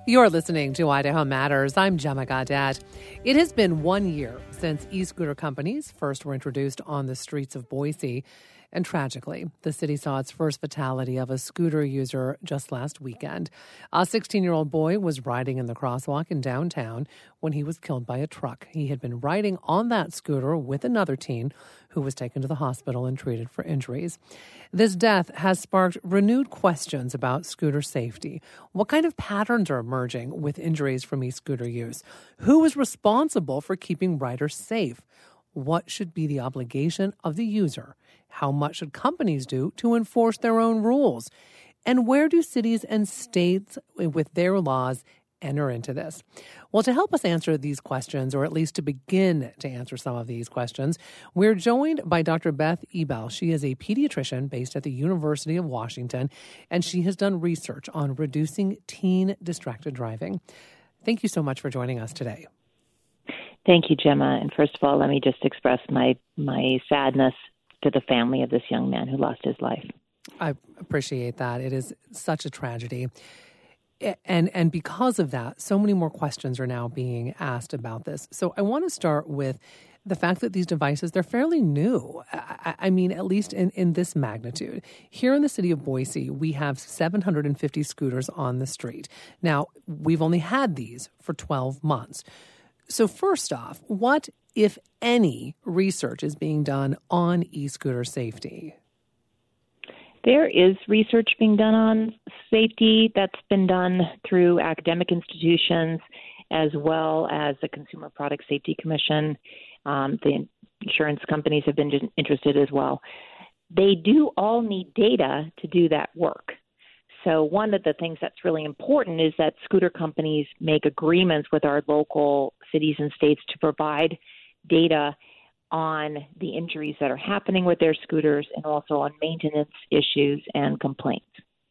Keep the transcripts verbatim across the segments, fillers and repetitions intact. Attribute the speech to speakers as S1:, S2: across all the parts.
S1: You're listening to Idaho Matters. I'm Gemma Gaudet. It has been one year since e-scooter companies first were introduced on the streets of Boise. And tragically, the city saw its first fatality of a scooter user just last weekend. A sixteen-year-old boy was riding in the crosswalk in downtown when he was killed by a truck. He had been riding on that scooter with another teen who was taken to the hospital and treated for injuries. This death has sparked renewed questions about scooter safety. What kind of patterns are emerging with injuries from e-scooter use? Who is responsible for keeping riders safe? What should be the obligation of the user? How much should companies do to enforce their own rules? And where do cities and states with their laws enter into this? Well, to help us answer these questions, or at least to begin to answer some of these questions, we're joined by Doctor Beth Ebel. She is a pediatrician based at the University of Washington, and she has done research on reducing teen distracted driving. Thank you so much for joining us today.
S2: Thank you, Gemma. And first of all, let me just express my my sadness to the family of this young man who lost his life.
S1: I appreciate that. It is such a tragedy. And and because of that, so many more questions are now being asked about this. So I want to start with the fact that these devices, they're fairly new. I, I mean, at least in, in this magnitude. Here in the city of Boise, we have seven hundred fifty scooters on the street. Now, we've only had these for twelve months. So first off, what, if any, research is being done on e-scooter safety?
S2: There is research being done on safety that's been done through academic institutions as well as the Consumer Product Safety Commission. Um, the insurance companies have been interested as well. They do all need data to do that work. So one of the things that's really important is that scooter companies make agreements with our local cities and states to provide data on the injuries that are happening with their scooters and also on maintenance issues and complaints.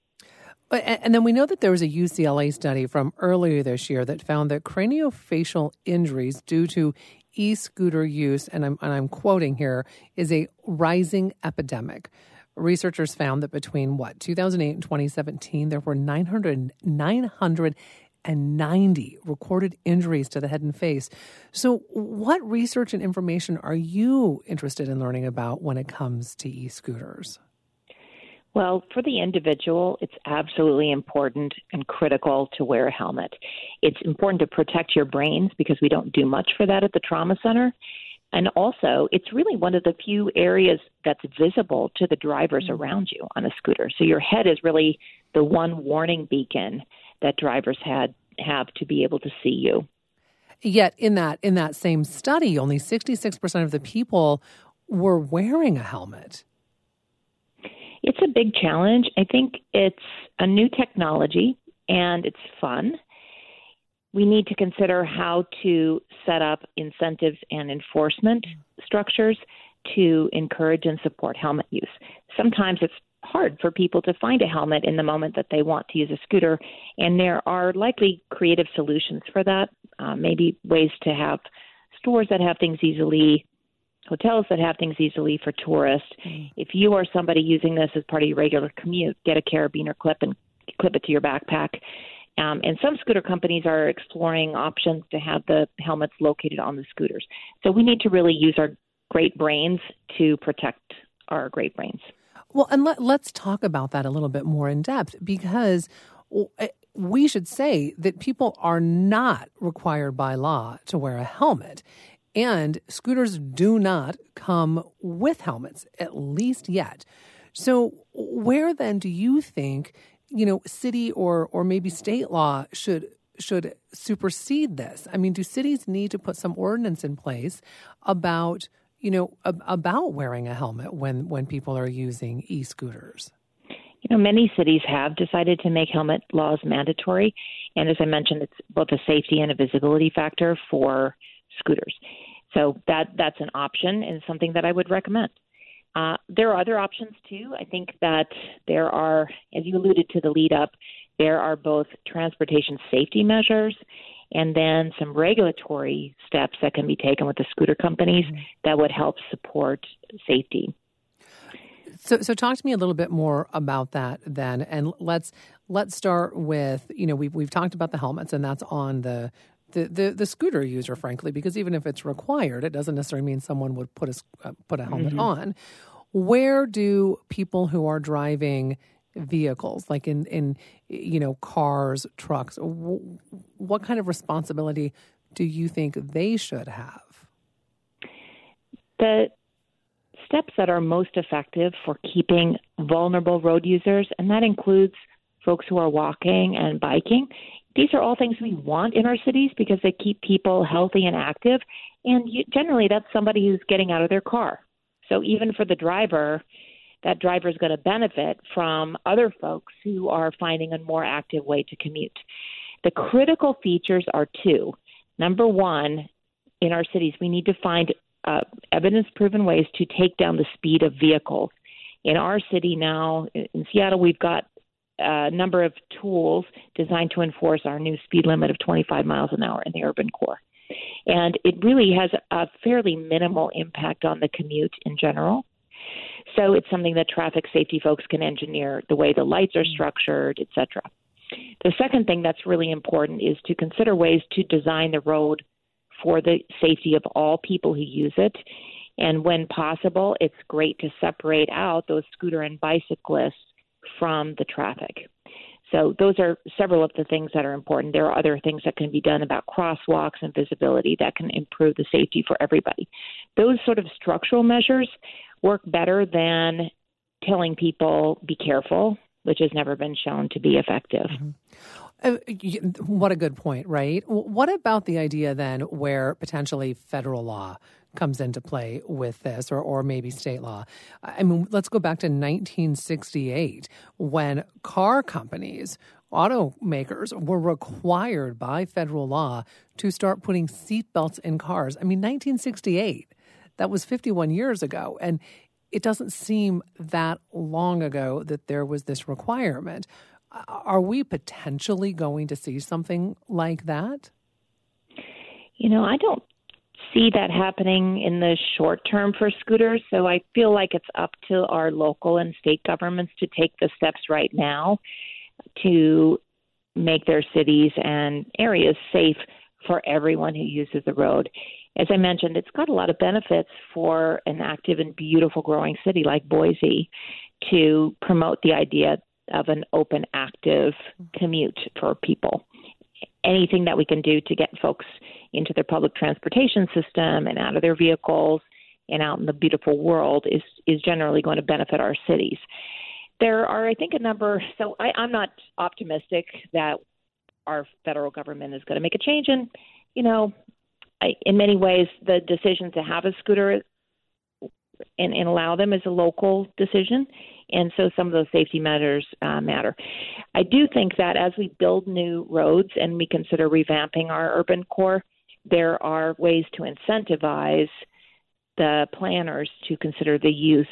S1: And then we know that there was a U C L A study from earlier this year that found that craniofacial injuries due to e-scooter use, and I'm, and I'm quoting here, is a rising epidemic. Researchers found that between, what, two thousand eight and twenty seventeen, there were nine hundred, nine hundred ninety recorded injuries to the head and face. So what research and information are you interested in learning about when it comes to e-scooters?
S2: Well, for the individual, it's absolutely important and critical to wear a helmet. It's important to protect your brains because we don't do much for that at the trauma center. And also, it's really one of the few areas that's visible to the drivers around you on a scooter. So your head is really the one warning beacon that drivers had have to be able to see you.
S1: Yet in that in that same study, only sixty-six percent of the people were wearing a helmet.
S2: It's a big challenge. I think it's a new technology and it's fun. We need to consider how to set up incentives and enforcement structures to encourage and support helmet use. Sometimes it's hard for people to find a helmet in the moment that they want to use a scooter, and there are likely creative solutions for that, uh, maybe ways to have stores that have things easily, hotels that have things easily for tourists. Mm. If you are somebody using this as part of your regular commute, get a carabiner clip and clip it to your backpack. Um, and some scooter companies are exploring options to have the helmets located on the scooters. So we need to really use our great brains to protect our great brains.
S1: Well, and let, let's talk about that a little bit more in depth, because we should say that people are not required by law to wear a helmet. And scooters do not come with helmets, at least yet. So where then do you think, you know, city or or maybe state law should should supersede this? I mean, do cities need to put some ordinance in place about, you know, ab- about wearing a helmet when, when people are using e-scooters?
S2: You know, many cities have decided to make helmet laws mandatory. And as I mentioned, it's both a safety and a visibility factor for scooters. So that that's an option and something that I would recommend. Uh, there are other options, too. I think that there are, as you alluded to the lead up, there are both transportation safety measures and then some regulatory steps that can be taken with the scooter companies mm-hmm. that would help support safety.
S1: So, so talk to me a little bit more about that then, and let's let's start with, you know, we've we've talked about the helmets, and that's on the the the, the scooter user, frankly, because even if it's required, it doesn't necessarily mean someone would put a uh, put a helmet mm-hmm. on. Where do people who are driving vehicles, like in in you know cars, trucks, w- what kind of responsibility do you think they should have?
S2: The steps that are most effective for keeping vulnerable road users, and that includes folks who are walking and biking. These are all things we want in our cities because they keep people healthy and active, and you, generally that's somebody who's getting out of their car. So even for the driver, that driver is going to benefit from other folks who are finding a more active way to commute. The critical features are two. Number one, in our cities, we need to find Uh, evidence-proven ways to take down the speed of vehicles. In our city now, in Seattle, we've got a number of tools designed to enforce our new speed limit of twenty-five miles an hour in the urban core. And it really has a fairly minimal impact on the commute in general. So it's something that traffic safety folks can engineer, the way the lights are structured, et cetera. The second thing that's really important is to consider ways to design the road for the safety of all people who use it. And when possible, it's great to separate out those scooter and bicyclists from the traffic. So those are several of the things that are important. There are other things that can be done about crosswalks and visibility that can improve the safety for everybody. Those sort of structural measures work better than telling people, be careful, which has never been shown to be effective.
S1: Mm-hmm. Uh, what a good point, right? What about the idea then where potentially federal law comes into play with this, or, or maybe state law? I mean, let's go back to nineteen sixty-eight when car companies, automakers were required by federal law to start putting seatbelts in cars. I mean, nineteen sixty-eight, that was fifty-one years ago. And it doesn't seem that long ago that there was this requirement. Are we potentially going to see something like that?
S2: You know, I don't see that happening in the short term for scooters. So I feel like it's up to our local and state governments to take the steps right now to make their cities and areas safe for everyone who uses the road. As I mentioned, it's got a lot of benefits for an active and beautiful growing city like Boise to promote the idea of an open, active commute for people. Anything that we can do to get folks into their public transportation system and out of their vehicles and out in the beautiful world is, is generally going to benefit our cities. There are, I think, a number, so I, I'm not optimistic that our federal government is going to make a change. And, you know, I, in many ways, the decision to have a scooter and, and allow them is a local decision. And so some of those safety measures uh, matter. I do think that as we build new roads and we consider revamping our urban core, there are ways to incentivize the planners to consider the use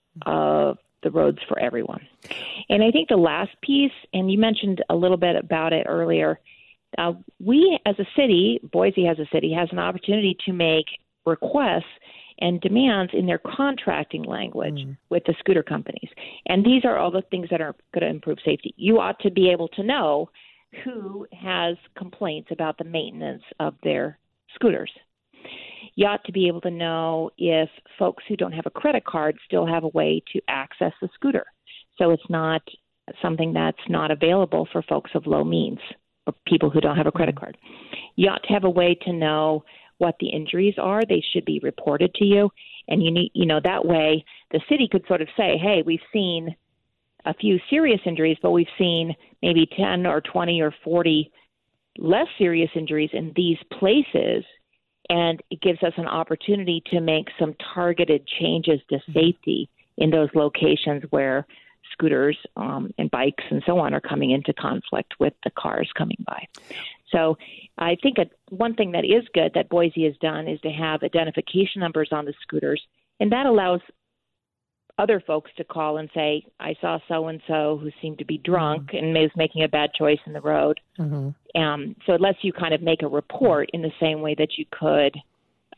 S2: of the roads for everyone. And I think the last piece, and you mentioned a little bit about it earlier, uh, we as a city, Boise as a city, has an opportunity to make requests and demands in their contracting language mm. with the scooter companies. And these are all the things that are going to improve safety. You ought to be able to know who has complaints about the maintenance of their scooters. You ought to be able to know if folks who don't have a credit card still have a way to access the scooter. So it's not something that's not available for folks of low means or people who don't have a credit card. You ought to have a way to know what the injuries are. They should be reported to you. And you need, you know, that way the city could sort of say, hey, we've seen a few serious injuries, but we've seen maybe ten or twenty or forty less serious injuries in these places. And it gives us an opportunity to make some targeted changes to safety in those locations where scooters um, and bikes and so on are coming into conflict with the cars coming by. So I think a, one thing that is good that Boise has done is to have identification numbers on the scooters, and that allows other folks to call and say, I saw so-and-so who seemed to be drunk mm-hmm. and was making a bad choice in the road. Mm-hmm. Um, so it lets you kind of make a report in the same way that you could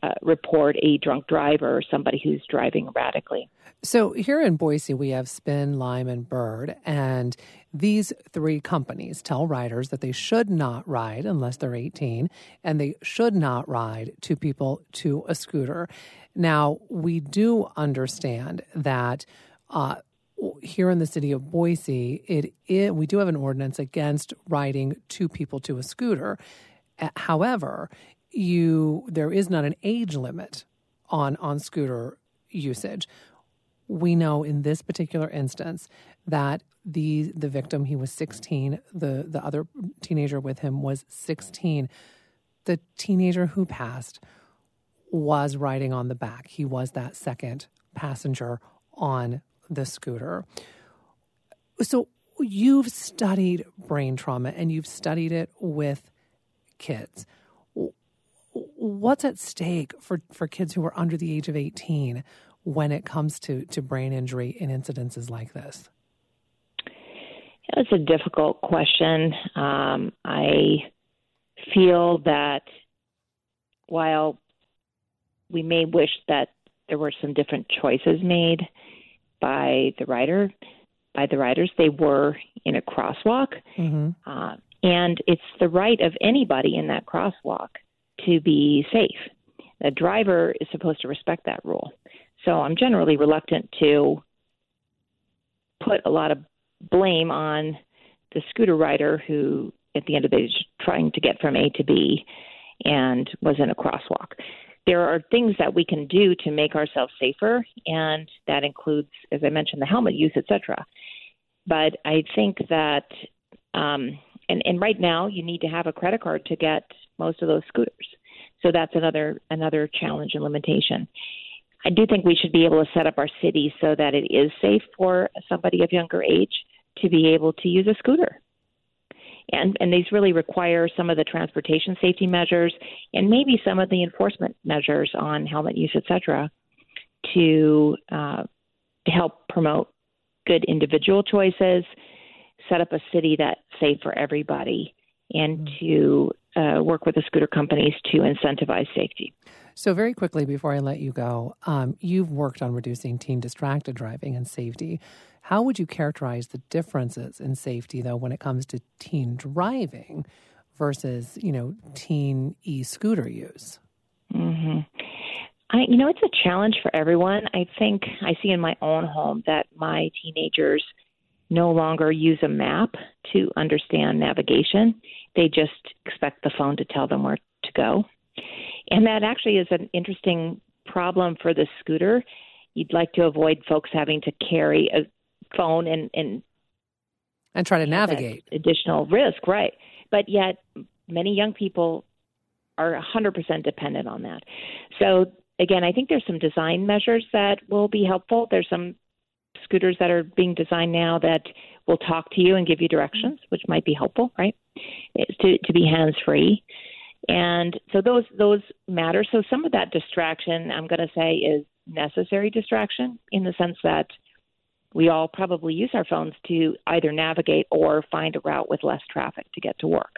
S2: uh, report a drunk driver or somebody who's driving erratically.
S1: So here in Boise, we have Spin, Lime, and Bird, and these three companies tell riders that they should not ride unless they're eighteen, and they should not ride two people to a scooter. Now, we do understand that uh, here in the city of Boise, it, it we do have an ordinance against riding two people to a scooter. However, you there is not an age limit on on scooter usage. We know in this particular instance that the the victim, he was sixteen, the, the other teenager with him was sixteen. The teenager who passed was riding on the back. He was that second passenger on the scooter. So you've studied brain trauma and you've studied it with kids. What's at stake for, for kids who are under the age of eighteen when it comes to, to brain injury in incidences like this?
S2: It's a difficult question. Um, I feel that while we may wish that there were some different choices made by the rider, by the riders, they were in a crosswalk. Mm-hmm. Uh, and it's the right of anybody in that crosswalk to be safe. The driver is supposed to respect that rule. So I'm generally reluctant to put a lot of blame on the scooter rider who, at the end of the day, is trying to get from A to B and was in a crosswalk. There are things that we can do to make ourselves safer, and that includes, as I mentioned, the helmet use, et cetera. But I think that, um, and, and right now, you need to have a credit card to get most of those scooters. So that's another another challenge and limitation. I do think we should be able to set up our city so that it is safe for somebody of younger age to be able to use a scooter. And and these really require some of the transportation safety measures and maybe some of the enforcement measures on helmet use, et cetera, to, uh, to help promote good individual choices, set up a city that's safe for everybody, and mm-hmm. to uh, work with the scooter companies to incentivize safety.
S1: So very quickly before I let you go, um, you've worked on reducing teen distracted driving and safety. How would you characterize the differences in safety, though, when it comes to teen driving versus, you know, teen e-scooter use?
S2: Mm-hmm. I, you know, it's a challenge for everyone. I think I see in my own home that my teenagers no longer use a map to understand navigation. They just expect the phone to tell them where to go. And that actually is an interesting problem for the scooter. You'd like to avoid folks having to carry a phone and and,
S1: and try to navigate.
S2: Additional risk, right. But yet many young people are one hundred percent dependent on that. So, again, I think there's some design measures that will be helpful. There's some scooters that are being designed now that will talk to you and give you directions, which might be helpful, right, it's to, to be hands-free. And so those those matter. So some of that distraction, I'm going to say, is necessary distraction in the sense that we all probably use our phones to either navigate or find a route with less traffic to get to work.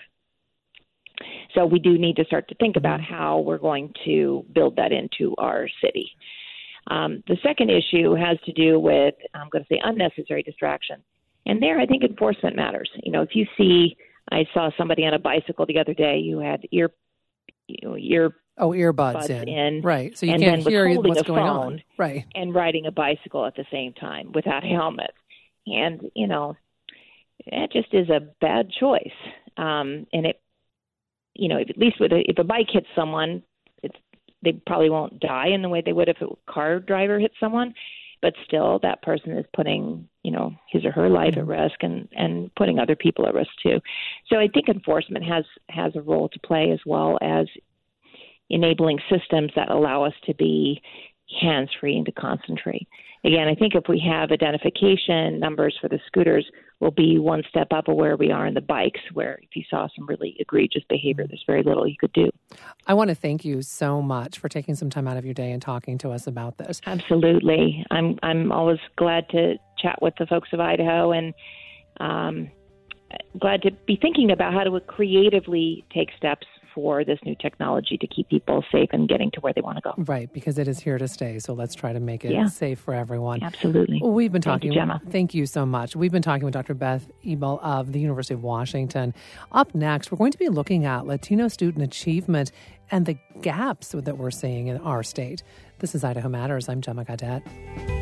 S2: So we do need to start to think about how we're going to build that into our city. Um, the second issue has to do with, I'm going to say, unnecessary distraction. And there, I think enforcement matters. You know, if you see, I saw somebody on a bicycle the other day who had ear, you know, ear
S1: oh earbuds in. in, right? So you can't hear what's going on, right?
S2: And riding a bicycle at the same time without a helmet, and you know, that just is a bad choice. Um, and it, you know, at least with a, if a bike hits someone, it's they probably won't die in the way they would if a car driver hit someone. But still, that person is putting, you know, his or her life at risk and, and putting other people at risk too. So I think enforcement has, has a role to play, as well as enabling systems that allow us to be hands-free and to concentrate. Again, I think if we have identification numbers for the scooters, we'll be one step up of where we are in the bikes, where if you saw some really egregious behavior, there's very little you could do.
S1: I want to thank you so much for taking some time out of your day and talking to us about this.
S2: Absolutely. I'm I'm always glad to chat with the folks of Idaho, and um, glad to be thinking about how to creatively take steps for this new technology to keep people safe and getting to where they want to go.
S1: Right, because it is here to stay. So let's try to make it
S2: yeah.
S1: safe for everyone.
S2: Absolutely.
S1: Well, we've been talking.
S2: Thank you, Gemma.
S1: Thank you so much. We've been talking with Doctor Beth Ebel of the University of Washington. Up next, we're going to be looking at Latino student achievement and the gaps that we're seeing in our state. This is Idaho Matters. I'm Gemma Gaudette.